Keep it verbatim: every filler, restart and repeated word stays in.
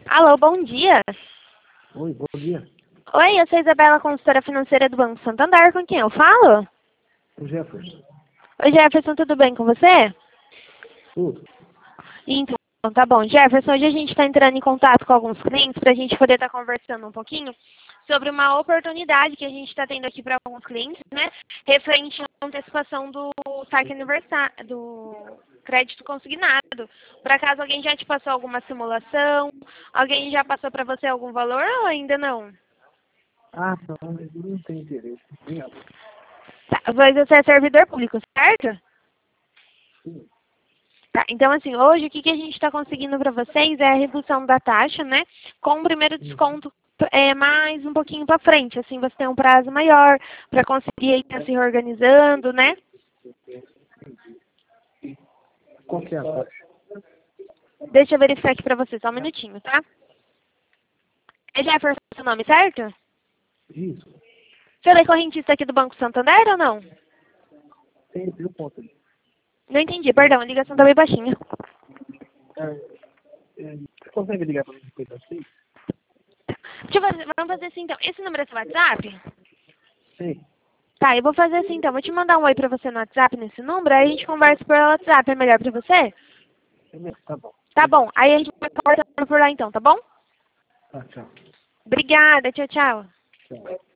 Alô, bom dia. Oi, bom dia. Oi, eu sou a Isabela, consultora financeira do Banco Santander. Com quem eu falo? O Jefferson. Oi, Jefferson, tudo bem com você? Tudo. Então, tá bom. Jefferson, hoje a gente está entrando em contato com alguns clientes para a gente poder estar conversando um pouquinho sobre uma oportunidade que a gente está tendo aqui para alguns clientes, né? Referente à antecipação do saque aniversário, do crédito consignado. Por acaso alguém já te passou alguma simulação? Alguém já passou para você algum valor ou ainda não? Ah, não, mas eu não tenho interesse. Nem a- Tá, pois você é servidor público, certo? Sim. Tá, então assim, hoje o que, que a gente está conseguindo para vocês é a redução da taxa, né? Com o primeiro desconto é, mais um pouquinho para frente, assim você tem um prazo maior para conseguir aí estar se reorganizando, né? Qual que é a taxa? Deixa eu verificar aqui para você, só um minutinho, tá? É Jefferson seu nome, certo? Isso. Você é correntista aqui do Banco Santander ou não? Tem viu ponto ali. Não entendi, perdão, a ligação tá bem baixinha. É, é, você consegue ligar para mim depois das seis? Deixa eu fazer, vamos fazer assim então. Esse número é seu WhatsApp? Sim. Tá, eu vou fazer assim então. Vou te mandar um oi pra você no WhatsApp nesse número, aí a gente conversa por WhatsApp. É melhor pra você? Beleza, tá bom. Tá bom. Aí a gente vai conversando por lá então, tá bom? Tá, tchau. Obrigada. Tchau, tchau. Tchau.